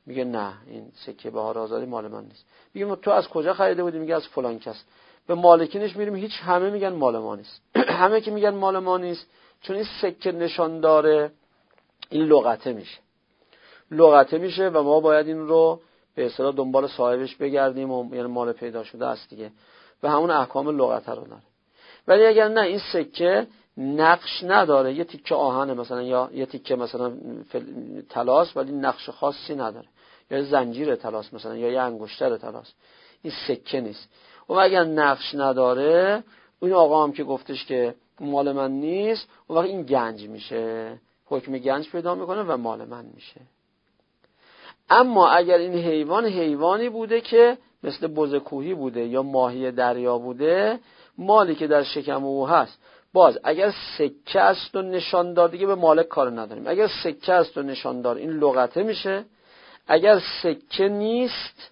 میگه نه این سکه بهار آزادی مال من نیست. میگه تو از کجا خریده بودی؟ میگه از فلان کس. به مالکینش میریم، هیچ، همه میگن مال ما نیست. همه که میگن مال ما نیست چون این سکه نشان داره، این لغته میشه لغته میشه و ما باید این رو به اصطلاح دنبال صاحبش بگردیم و یعنی مال پیدا شده است دیگه و همون احکام لغته رو داره. ولی اگر نه این سکه نقش نداره، یه تیکه آهن مثلا یا یه تیکه مثلا طلاست ولی نقش خاصی نداره، یا زنجیر طلاست مثلا یا یه انگشتر طلاست، این سکه نیست. و اگر نقش نداره، اون آقا هم که گفتش که مال من نیست، اون وقت این گنج میشه، حکم گنج پیدا میکنه و مال من میشه. اما اگر این حیوان حیوانی بوده که مثل بز کوهی بوده یا ماهی دریا بوده، مالی که در شکم او هست، باز اگر سکه است و نشاندار، دیگه به مالک کار نداریم، اگر سکه است و نشاندار این لغته میشه. اگر سکه نیست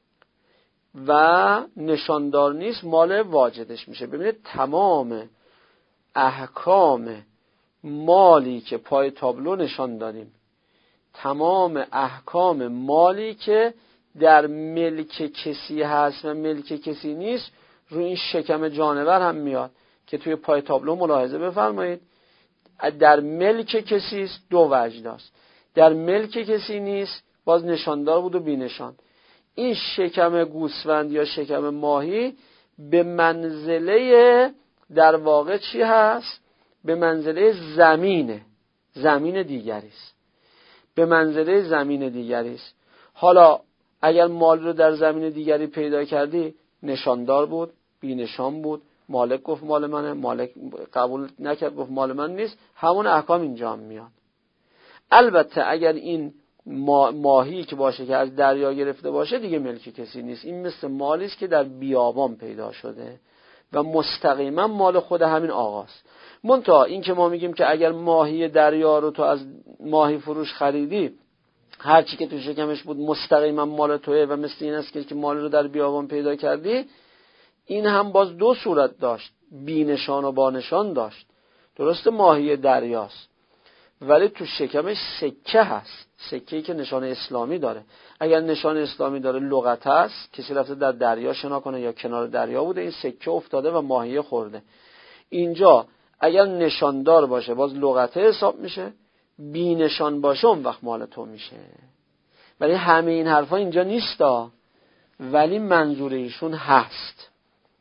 و نشاندار نیست، مال واجدش میشه. ببینید تمام احکام مالی که پای تابلو نشان دادیم، تمام احکام مالی که در ملک کسی هست و ملک کسی نیست، روی این شکم جانور هم میاد که توی پای تابلو ملاحظه بفرمایید. در ملک کسی است دو وجه داشت، در ملک کسی نیست باز نشاندار بود و بی نشان. این شکم گوسفند یا شکم ماهی به منزله در واقع چی هست؟ به منزله زمینه، زمین دیگری است، به منزله زمین دیگری است. حالا اگر مال رو در زمین دیگری پیدا کردی، نشاندار بود، بی نشان بود، مالک گفت مال منه، مالک قبول نکرد گفت مال من نیست، همون احکام اینجا هم میاد. البته اگر این ماهی که باشه که از دریا گرفته باشه دیگه ملک کسی نیست، این مثل مالی است که در بیابان پیدا شده و مستقیما مال خود همین آقاست. منتها این که ما میگیم که اگر ماهی دریا رو تو از ماهی فروش خریدی، هر چی که تو شکمش بود مستقیما مال توئه و مثل این است که مال رو در بیابان پیدا کردی، این هم باز دو صورت داشت، بی نشان و با نشان داشت. درسته ماهی دریاست ولی تو شکمش سکه هست، سکه‌ای که نشان اسلامی داره. اگر نشان اسلامی داره لغت هست، کسی رفته در دریا شنا کنه یا کنار دریا بوده، این سکه افتاده و ماهی خورده. اینجا اگر نشاندار باشه باز لغته حساب میشه، بی نشان باشه اون وقت مال تو میشه. ولی همه این حرفا اینجا نیستا، ولی منظور ایشون هست.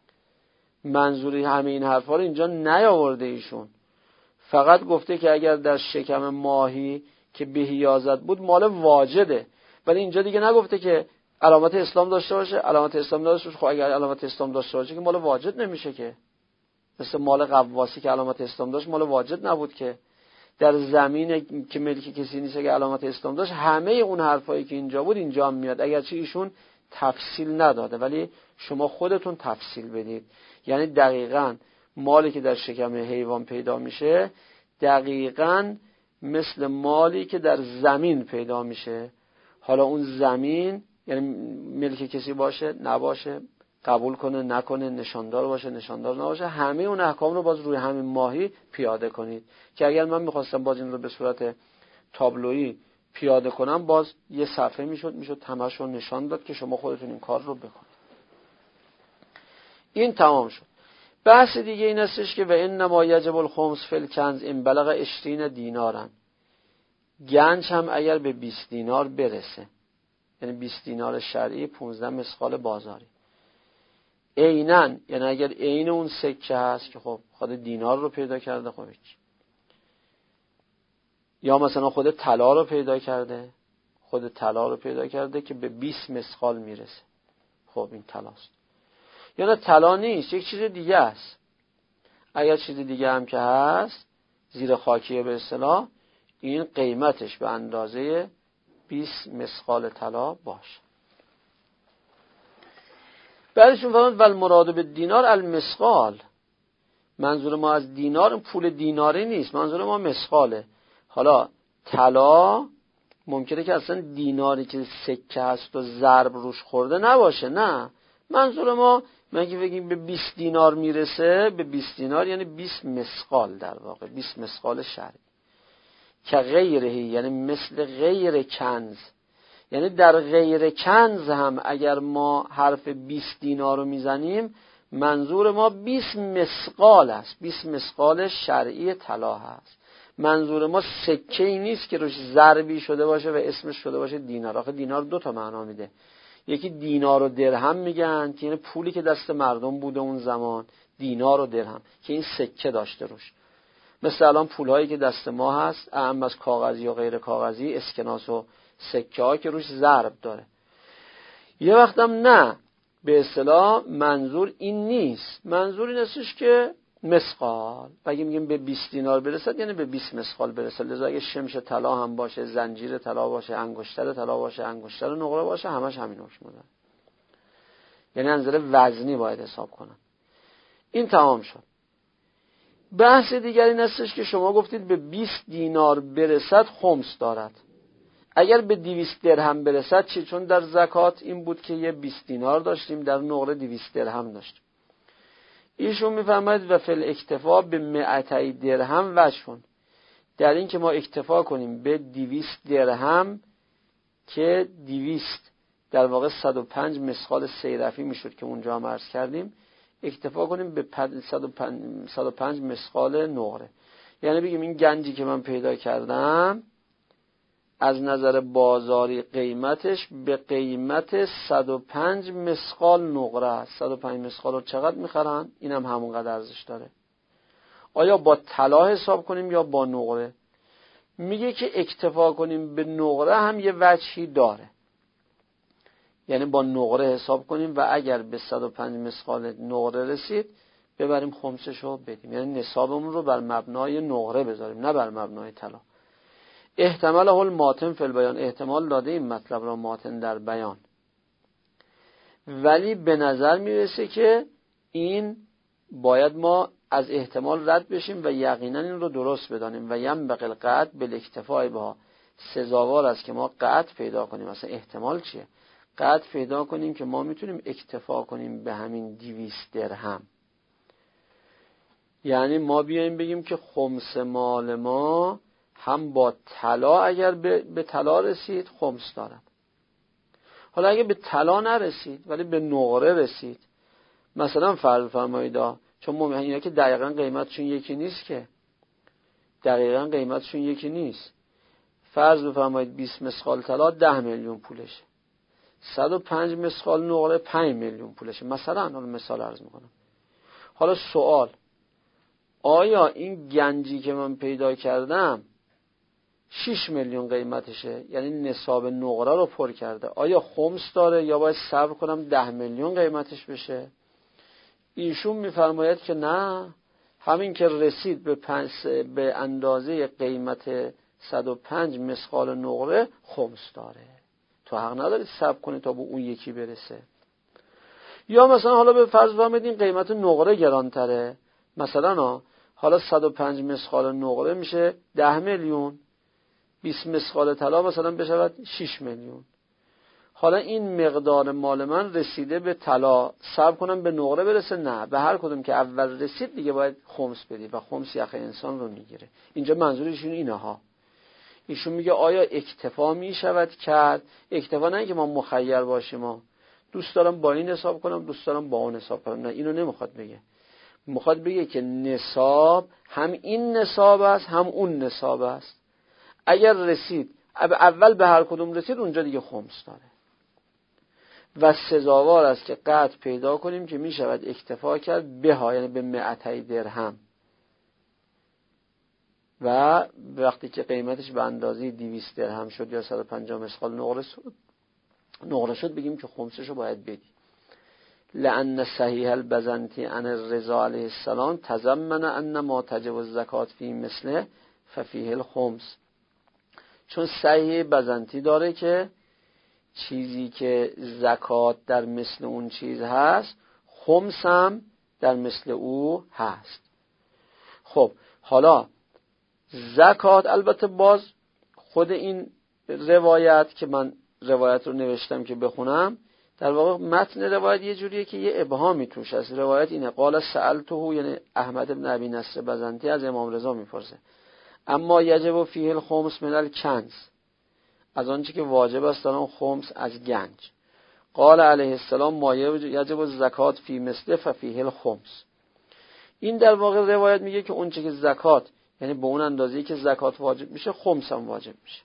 منظوری همه این حرفا رو اینجا نیاورده ایشون، فقط گفته که اگر در شکم ماهی که بهیازت بود مال واجده، ولی اینجا دیگه نگفته که علامت اسلام داشته باشه. علامت اسلام داشته باشه، خب اگر علامت اسلام داشته باشه که مال واجد نمیشه که، مثل مال قواسی که علامت اسلام داشت مال واجد نبود که. در زمین که ملک کسی نیست که علامت اسلام داشت، همه اون حرفایی که اینجا بود اینجا هم میاد، اگرچه ایشون تفصیل نداده ولی شما خودتون تفصیل بدید. یعنی دقیقاً مالی که در شکم حیوان پیدا میشه دقیقاً مثل مالی که در زمین پیدا میشه. حالا اون زمین یعنی ملک کسی باشه نباشه، قبول کنه نکنه، نشاندار باشه نشاندار نباشه، همه اون احکام رو باز روی همین ماهی پیاده کنید. که اگر من میخواستم باز این رو به صورت تابلویی پیاده کنم، باز یه صفحه میشد میشد همش رو نشان داد که شما خودتون این کار رو بکنید. این تمام شد. بحث دیگه این استش که و انما یجب الخمس فی الکنز ان بلغ عشرین دینارن، گنج هم اگر به بیست دینار برسه، یعنی بیست دینار شرعی، پانزده مسقال بازاری. عیناً یعنی اگر عین اون سکه هست که خب خود دینار رو پیدا کرده، خب هیچ. یا مثلا خود طلا رو پیدا کرده، خود طلا رو پیدا کرده که به بیست مسقال میرسه، خب این طلاست. یا نه طلا نیست، یک چیز دیگه است. اگر چیز دیگه هم که هست زیر خاکیه به اصطلاح، این قیمتش به اندازه بیست مسقال طلا باشه. بعدشون فرمود ول مراد به دینار المسقال، منظور ما از دینار پول دیناری نیست، منظور ما مسقاله. حالا طلا ممکنه که اصلا دیناری که سکه هست و ضرب روش خورده نباشه، نه، منظور ما مگه بگیم به بیست دینار میرسه، به بیست دینار یعنی بیست مسقال، در واقع بیست مسقال شرعی. که غیره یعنی مثل غیر کنز، یعنی در غیر کنز هم اگر ما حرف بیست دینار رو میزنیم منظور ما بیست مسقال است. بیست مسقال شرعی طلا هست. منظور ما سکه ای نیست که روش ضربی شده باشه و اسمش شده باشه دینار. آخه دینار دو تا معنا میده. یکی دینار و درهم میگن که یعنی پولی که دست مردم بوده اون زمان، دینار و درهم که این سکه داشته روش. مثل الان پولهایی که دست ما هست، اهم از کاغذی و غیر کاغذی، اسکناس و سکه ها که روش ضرب داره. یه وقتم نه، به اصطلاح منظور این نیست. منظور این استش که مسقال، اگه میگیم به بیست دینار برسد یعنی به بیست مسقال برسد. لذا اگه شمش طلا هم باشه، زنجیر طلا باشه، انگشتر طلا باشه، انگشتر نقره باشه، همش همین حکم داره. یعنی از نظر وزنی باید حساب کنن. این تمام شد. بحث دیگری این استش که شما گفتید به بیست دینار برسد خمس دارد. اگر به دویست درهم برسد چی؟ چون در زکات این بود که یه بیست دینار داشتیم، در نقره دویست درهم داشتیم. ایشون میفرماید و فل اکتفا به مئتی درهم وجهون، در این که ما اکتفا کنیم به دویست درهم که دویست در واقع صد و پنج مسقال سیرفی میشد که اونجا هم عرض کردیم، اکتفا کنیم به صد و پنج مسقال نقره. یعنی بگیم این گنجی که من پیدا کردم از نظر بازاری قیمتش به قیمت صد و پنج مسقال نقره است. صد و پنج مسقال رو چقدر میخرن؟ اینم هم همونقدر ارزش داره. آیا با طلا حساب کنیم یا با نقره؟ میگه که اکتفا کنیم به نقره هم یه وجهی داره، یعنی با نقره حساب کنیم و اگر به صد و پنج مسقال نقره رسید ببریم خمسش رو بدیم، یعنی نصابمون رو بر مبنای نقره بذاریم نه بر مبنای طلا. احتمال هل ماتن فی البیان، احتمال داده این مطلب را ماتن در بیان، ولی به نظر میرسه که این باید ما از احتمال رد بشیم و یقینا این رو درست بدانیم و ینبغی القطع بالاکتفاء بها، سزاوار است که ما قطع پیدا کنیم. مثلا احتمال چیه؟ قطع پیدا کنیم که ما میتونیم اکتفا کنیم به همین دویست درهم، یعنی ما بیایم بگیم که خمس مال ما هم با طلا اگر به, به طلا رسید خمس دارد. حالا اگه به طلا نرسید ولی به نقره رسید، مثلا فرض فرمایید چون ممکنه اینا که دقیقاً قیمتشون یکی نیست، که دقیقاً قیمتشون یکی نیست. فرض بفرمایید بیست مسقال طلا ده میلیون پولشه، صد و پنج مسقال نقره پنج میلیون پولشه مثلا. حالا مثال عرض میکنم. حالا سوال، آیا این گنجی که من پیدا کردم شش میلیون قیمتشه، یعنی نصاب نقره رو پر کرده، آیا خمس داره یا باید صبر کنم ده میلیون قیمتش بشه؟ ایشون میفرماید که نه، همین که رسید به پنج به اندازه قیمت صد و پنج مسقال نقره خمس داره، تو حق نداری صبر کنی تا به اون یکی برسه. یا مثلا حالا به فرض بفرمایید این قیمت نقره گرانتره، مثلا حالا صد و پنج مسقال نقره میشه ده میلیون، بیست مسقال طلا مثلا بشود شش میلیون. حالا این مقدار مال من رسیده به طلا، صبر کنم به نقره برسه؟ نه، به هر کدوم که اول رسید دیگه باید خمس بدی و خمس یخ انسان رو میگیره. اینجا منظورشون اینه ها. ایشون میگه آیا اکتفا میشود کرد؟ اکتفا نه که ما مخیر باشیم، ما دوست دارم با این حساب کنم، دوست دارم با اون حساب کنم، نه، اینو نمیخواد بگه. میخواد بگه که نصاب هم این نصاب است هم اون نصاب است. اگر رسید اول به هر کدوم رسید اونجا دیگه خمس داره و سزاوار است که قطع پیدا کنیم که می شود اکتفا کرد به ها، یعنی به مئتی درهم، و وقتی که قیمتش به اندازه دویست درهم شد یا صد و پنجاه مسقال نقره شد نقره شد بگیم که خمسش رو باید بدی. لأن صحیح البزنطی عن الرضا علیه السلام تضمن ان ما تجب الزکات فی مثله ففیه الخمس، چون صحیح بزنطی داره که چیزی که زکات در مثل اون چیز هست خمس هم در مثل او هست. خب حالا زکات، البته باز خود این روایت که من روایت رو نوشتم که بخونم، در واقع متن روایت یه جوریه که یه ابهامی توش هست. روایت اینه قال سألته، یعنی احمد بن ابی نصر بزنطی از امام رضا میپرسه، اما یجب فیه الخمس من الکنز، از آنچه که واجب است در آن خمس از گنج. قال علیه السلام ما یجب الزکات فی مثله ففیه الخمس. این در واقع روایت میگه که اون چه که زکات، یعنی به اون اندازه‌ای که زکات واجب میشه خمس هم واجب میشه.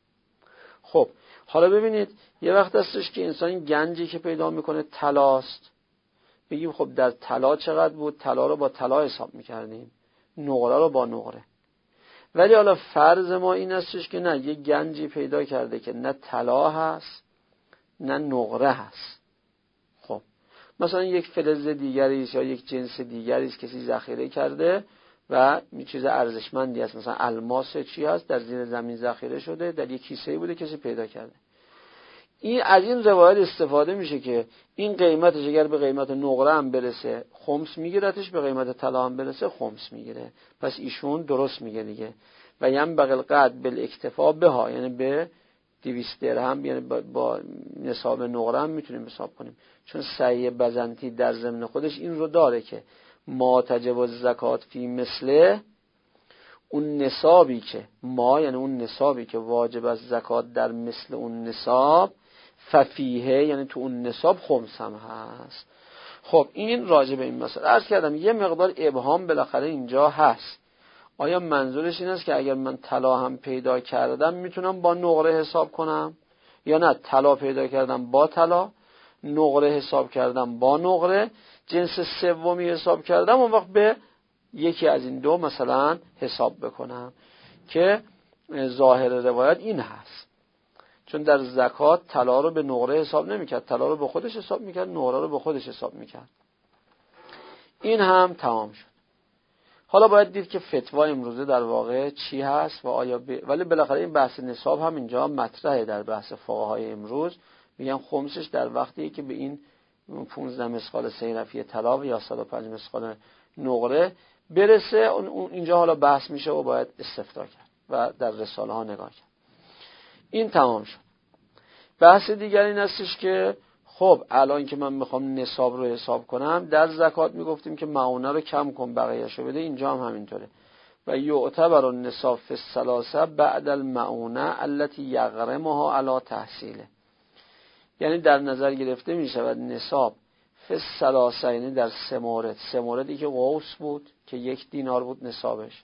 خب حالا ببینید یه وقت هستش که انسان گنجی که پیدا میکنه طلاست، بگیم خب در طلا چقدر بود؟ طلا رو با طلا حساب میکردیم، نقره رو با نقره. ولی حالا فرض ما این هستش که نه، یه گنجی پیدا کرده که نه طلا هست نه نقره هست. خب مثلا یک فلز دیگری است یا یک جنس دیگری است کسی ذخیره کرده و می چیز ارزشمندی است، مثلا الماس چی هست در زیر زمین ذخیره شده، در یک کیسه‌ای بوده کسی پیدا کرده. این از این روایت استفاده میشه که این قیمتش اگر به قیمت نقره هم برسه خمس میگیرتش، به قیمت طلا هم برسه خمس میگیره. پس ایشون درست میگه دیگه. و ینبغی القطع بالاکتفاء بها، یعنی به دویست درهم، یعنی با نصاب نقره هم میتونیم حساب کنیم، چون صحیح بزنطی در ضمن خودش این رو داره که ما تجب الزکات فی مثله، اون نصابی که ما یعنی اون نصابی که واجب از زکات در مثل اون نصاب، ففیه یعنی تو اون نصاب خمس هم هست. خب این راجع به این مسئله عرض کردم. یه مقدار ابهام بالاخره اینجا هست. آیا منظورش این است که اگر من طلا هم پیدا کردم میتونم با نقره حساب کنم، یا نه طلا پیدا کردم با طلا، نقره حساب کردم با نقره، جنس سومی حساب کردم، اون وقت به یکی از این دو مثلا حساب بکنم؟ که ظاهر روایت این هست، چون در زکات طلا رو به نقره حساب نمیکرد، طلا رو به خودش حساب میکرد، نقره رو به خودش حساب میکرد. این هم تمام شد. حالا باید دید که فتوا امروزه در واقع چی هست و آیا ب... ولی بالاخره این بحث نصاب هم اینجا مطرحه در بحث فقهای امروز. میگن خمسش در وقتی که به این پانزده مسقال صیرفی طلا یا صد و پنج مسقال نقره برسه، اون اینجا حالا بحث میشه و باید استفتاء کرد و در رساله ها نگاه کرد. این تمام شد. بحث دیگر این هستش که خب الان که من میخوام نصاب رو حساب کنم، در زکات میگفتیم که معونه رو کم کن بقیه‌شو بده، اینجا هم همینطوره. و یعتبر النصاب فی الثلاثه بعد المعونه التي یغرمها علی تحصیله، یعنی در نظر گرفته میشود نصاب فی الثلاثه، یعنی در سه مورد. سه موردی که قوس بود که یک دینار بود نصابش،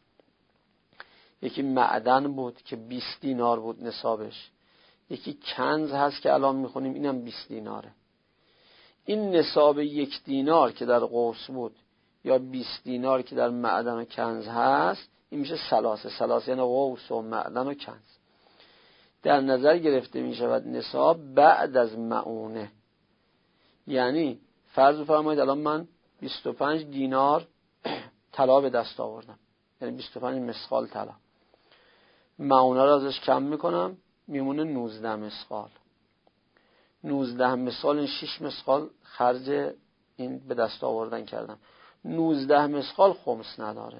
یکی معدن بود که بیست دینار بود نصابش، یکی کنز هست که الان میخونیم اینم بیست دیناره. این نصاب یک دینار که در قوس بود یا بیست دینار که در معدن و کنز هست، این میشه ثلاثه. ثلاثه یعنی قوس و معدن و کنز. در نظر گرفته میشود نصاب بعد از معونه. یعنی فرض فرمایید الان من بیست و پنج دینار طلا به دست آوردم، یعنی بیست و پنج مسقال طلا. معونه رو ازش کم میکنم، میمونه نوزده مسقال. نوزده مسقال، این شش مسقال خرج این به دست آوردن کردم. نوزده مسقال خمس نداره.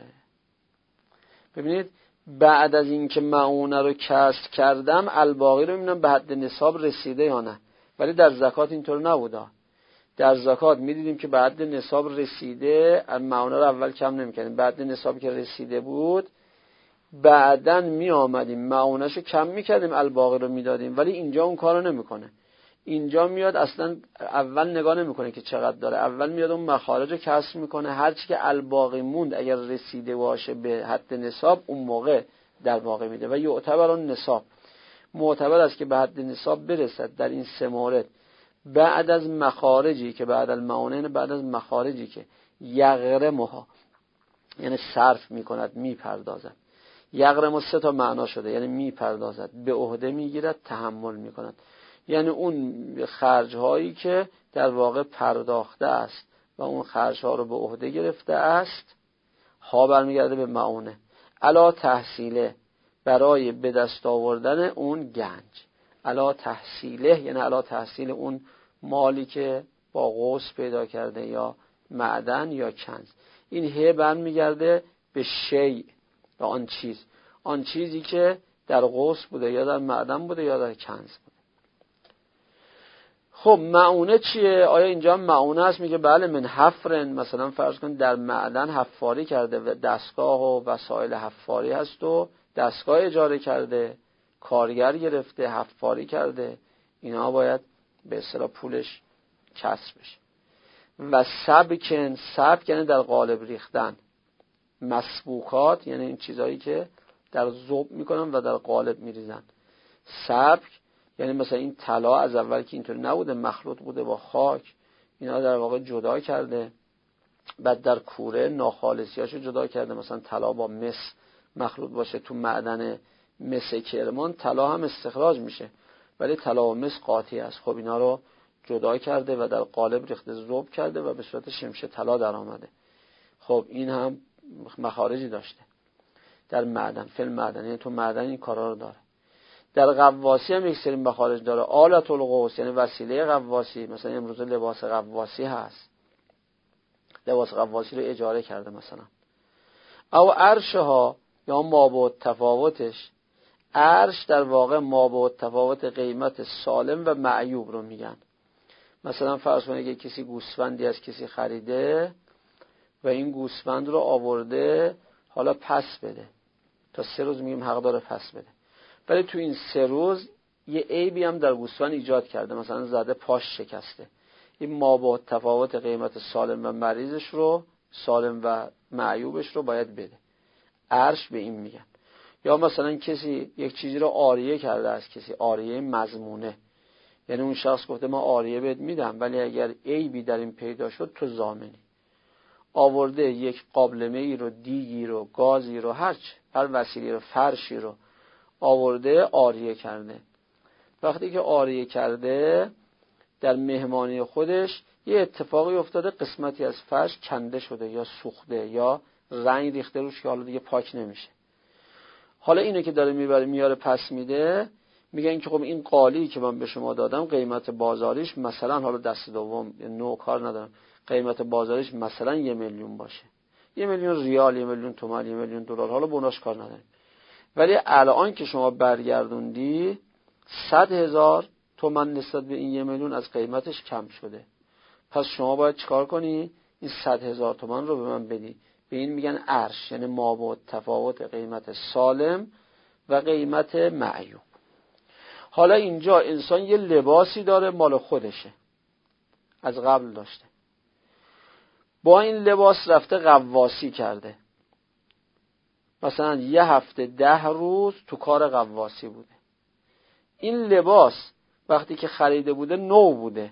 ببینید بعد از این که معونه رو کسر کردم، الباقی رو میبینم به حد نصاب رسیده یا نه. ولی در زکات اینطور نبوده. در زکات میدیدیم که به حد نصاب رسیده، معونه رو اول کم نمیکردیم، بعد نصاب که رسیده بود بعدن می آمدیم معونهشو کم میکردیم، الباقی رو میدادیم. ولی اینجا اون کارو نمیکنه. اینجا میاد اصلا اول نگاه نمیکنه که چقدر داره، اول میاد اون مخارج رو کسر میکنه، هرچی که الباقی موند اگر رسیده باشه به حد نصاب اون موقع در واقع میده. و یعتبر اون نصاب معتبر است که به حد نصاب برسد در این سه مورد بعد از مخارجی که بعد المعونه، بعد از مخارجی که یغرمها یعنی صرف میکند، میپردازد. یغرم سه تا معنا شده، یعنی میپردازد، به عهده میگیرد، تحمل میکند. یعنی اون خرج هایی که در واقع پرداخته است و اون خرج ها رو به عهده گرفته است، ها برمیگرده به معونه. علا تحصیله، برای به دست آوردن اون گنج. علا تحصیله یعنی علا تحصیل اون مالی که با قوس پیدا کرده یا معدن یا کنز. این هی برمیگرده به شیء و آن چیز، آن چیزی که در قوس بوده یا در معدن بوده یا در کنز بوده. خب معونه چیه؟ آیا اینجا معونه هست؟ میگه بله، من حفرن، مثلا فرض کن در معدن حفاری کرده و دستگاه و وسایل حفاری هست و دستگاه اجاره کرده، کارگر گرفته، هفت پاری کرده، اینا باید به اصطلاح پولش کسر بشه. و سبکن، سبک یعنی در قالب ریختن، مسبوکات یعنی این چیزایی که در ذوب میکنن و در قالب میریزن. سبک یعنی مثلا این طلا از اول که اینطور نبوده، مخلوط بوده با خاک، اینا در واقع جدا کرده، بعد در کوره ناخالصیاشو جدا کرده. مثلا طلا با مس مخلوط باشه تو معدن مس کرمان، طلا هم استخراج میشه، ولی طلا و مس قاطی است. خب اینا رو جدا کرده و در قالب ریخته، ذوب کرده و به صورت شمشه طلا در آمده. خب این هم مخارجی داشته در معدن، فیلم معدن، یعنی تو معدن این کارا رو داره. در قواسی هم یک سری مخارج داره. آلت القوس یعنی وسیله قواسی، مثلا امروز لباس قواسی هست، لباس قواسی رو اجاره کرده مثلا. او عرشها یا مابعد تفاوتش، عرش در واقع مابعد تفاوت قیمت سالم و معیوب رو میگن. مثلا فرض کنید که کسی گوسفندی از کسی خریده و این گوسفند رو آورده حالا پس بده، تا سه روز میگیم حق داره پس بده، ولی تو این سه روز یه عیبی هم در گوسفند ایجاد کرده، مثلا زده پاش شکسته، این مابعد تفاوت قیمت سالم و مریضش رو، سالم و معیوبش رو باید بده. عرش به این میگن. یا مثلا کسی یک چیزی رو عاریه کرده از کسی، عاریه مضمونه، یعنی اون شخص گفته من عاریه بهت میدم ولی اگر عیبی در این پیدا شد تو ضامنی. آورده یک قابلمه ای رو، دیگی رو، گازی رو، هر چه، هر وسیله رو، فرشی رو آورده عاریه کرده. وقتی که عاریه کرده در مهمانی خودش یه اتفاقی افتاده، قسمتی از فرش کنده شده یا سوخته یا رنگ ریخته روش که حالا دیگه پاک نمیشه. حالا اینو که داره میبره میاره پس میده، میگن که خب این قالی که من به شما دادم قیمت بازاریش مثلا، حالا دست دوم نو کار ندارم، قیمت بازاریش مثلا یه میلیون باشه، یه میلیون ریال، یه میلیون تومان، یه میلیون دلار، حالا بوناش کار نداریم، ولی الان که شما برگردوندی صد هزار تومان نسبت به این یه میلیون از قیمتش کم شده، پس شما باید چیکار کنی؟ این صد هزار تومان رو به من بدی. به این میگن عرش، یعنی مابعد تفاوت قیمت سالم و قیمت معیوب. حالا اینجا انسان یه لباسی داره مال خودشه، از قبل داشته، با این لباس رفته قواسی کرده، مثلا یه هفته ده روز تو کار قواسی بوده. این لباس وقتی که خریده بوده نو بوده،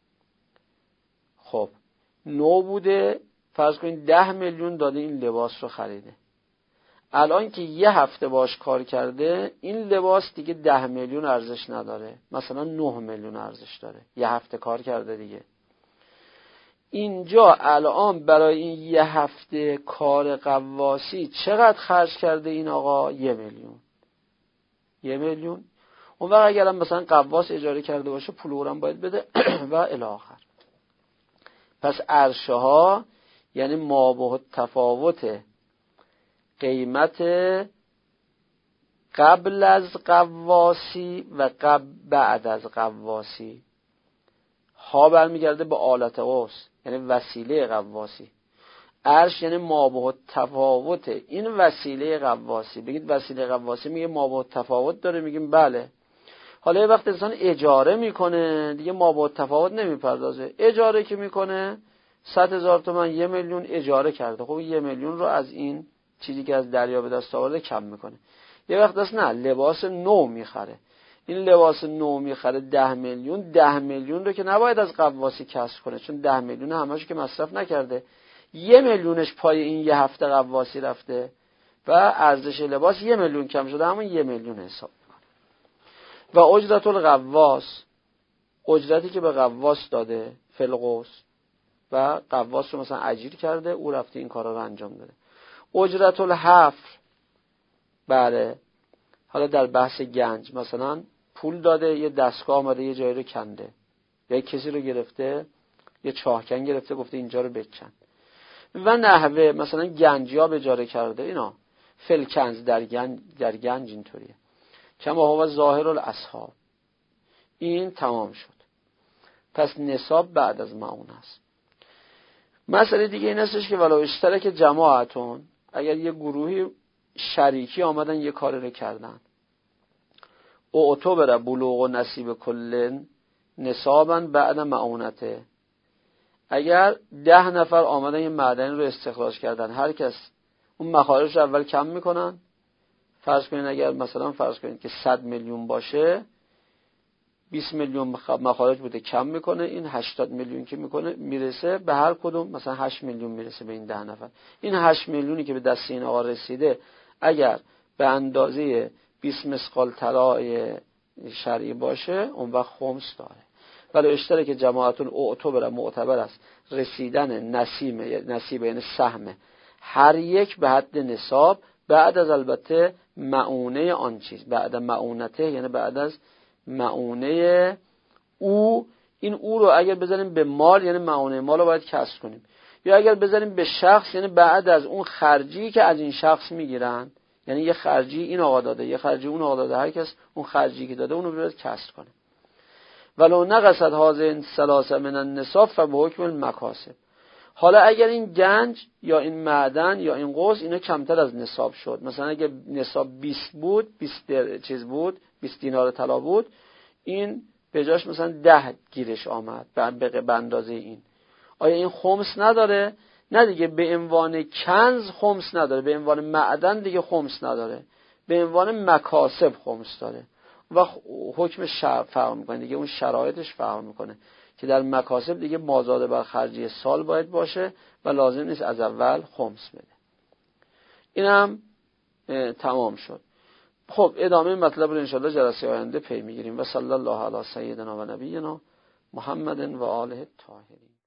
خب نو بوده، فرض کنید ده میلیون داده این لباس رو خریده. الان که یه هفته باش کار کرده این لباس دیگه ده میلیون ارزش نداره، مثلا نه میلیون ارزش داره، یه هفته کار کرده دیگه. اینجا الان برای این یه هفته کار قواسی چقدر خرج کرده این آقا؟ یه میلیون. یه میلیون. اون وقت اگرم مثلا قواس اجاره کرده باشه پول اورم باید بده و الی آخر. پس عرشه ها یعنی مابعد تفاوت قیمت قبل از قواسی و قبل بعد از قواسی. ها برمیگرده به آلت قوس یعنی وسیله قواسی. عرش یعنی مابعد تفاوت این وسیله قواسی. بگید وسیله قواسی، میگه مابعد تفاوت داره، میگیم بله. حالا یه وقت انسان اجاره میکنه دیگه مابعد تفاوت نمیپردازه، اجاره که میکنه صد هزار تومان یه میلیون اجاره کرده، خب یه میلیون رو از این چیزی که از دریا به دست آورده کم میکنه. یه وقت دست نه لباس نو میخره، این لباس نو میخره ده میلیون، ده میلیون رو که نباید از قواسی کسر کنه چون ده میلیون همه‌شو که مصرف نکرده، یه میلیونش پای این یه هفته قواسی رفته و ارزش لباس یه میلیون کم شده، همون یه میلیون حساب میکنه. و اجرت القواس، اجرتی که به قواس داده فلقوس و قواس رو مثلا اجیر کرده، او رفته این کارا رو انجام داده. اجرت الحفر، بله، حالا در بحث گنج مثلا پول داده، یه دستگاه آمده یه جایی رو کنده، یا کسی رو گرفته یه چاهکن گرفته گفته اینجا رو بکن. و نحوه مثلا گنجیاب اجاره کرده، اینا فلکنز در گنج، در گنج اینطوریه. کما هو ظاهر الاصحاب. این تمام شد. پس نصاب بعد از معون است. مسئله دیگه این هستش که ولو اشترک جماعتون، اگر یه گروهی شریکی آمدن یه کاری رو کردن، اعتبر بلوغ و نصیب کل نصابا بعد معونته. اگر ده نفر آمدن یه معدنی رو استخراج کردن، هر کس اون مخارج رو اول کم میکنن. فرض کنین اگر مثلا فرض کنین که صد میلیون باشه، بیست میلیون مخارج بوده کم میکنه، این هشتاد میلیون که میکنه میرسه به هر کدوم مثلا هشت میلیون میرسه به این ده نفر. این هشت میلیونی که به دست این آقا رسیده اگر به اندازه بیست مثقال طلای شرعی باشه اون وقت خمس داره. ولی اشتراک جماعتون اعتبر معتبر است رسیدن نصیب نصیب یعنی سهم هر یک به حد نصاب، بعد از البته معونه آن چیز، بعد معونته یعنی بعد از معونه او. این او رو اگر بذاریم به مال یعنی معونه مال رو باید کسر کنیم، یا اگر بذاریم به شخص یعنی بعد از اون خرجی که از این شخص میگیرن، یعنی یه خرجی این آقا داده یه خرجی اون آقا داده، هر کس اون خرجی که داده اون رو باید کسر کنه. ولو نقصد هذه ثلاثه من النصاب فبحکم المکاسب. حالا اگر این گنج یا این معدن یا این قوس اینا کمتر از نصاب شد، مثلا اگر نصاب بیست بود، بیست چیز بود، بیست دینار طلا بود، این به جاش مثلا ده گیرش آمد به اندازه این، آیا این خمس نداره؟ نه دیگه، به عنوان کنز خمس نداره، به عنوان معدن دیگه خمس نداره، به عنوان مکاسب خمس داره. و حکم شرع فرق میکنه دیگه، اون شرایطش فرق میکنه که در مکاسب دیگه مازاد بر خرجی سال باید باشه و لازم نیست از اول خمس بده. اینم تمام شد. خب ادامه مطلب رو انشاءالله جلسه آینده پی میگیریم. و صلی الله علی سیدنا و نبینا محمد و آله الطاهرین.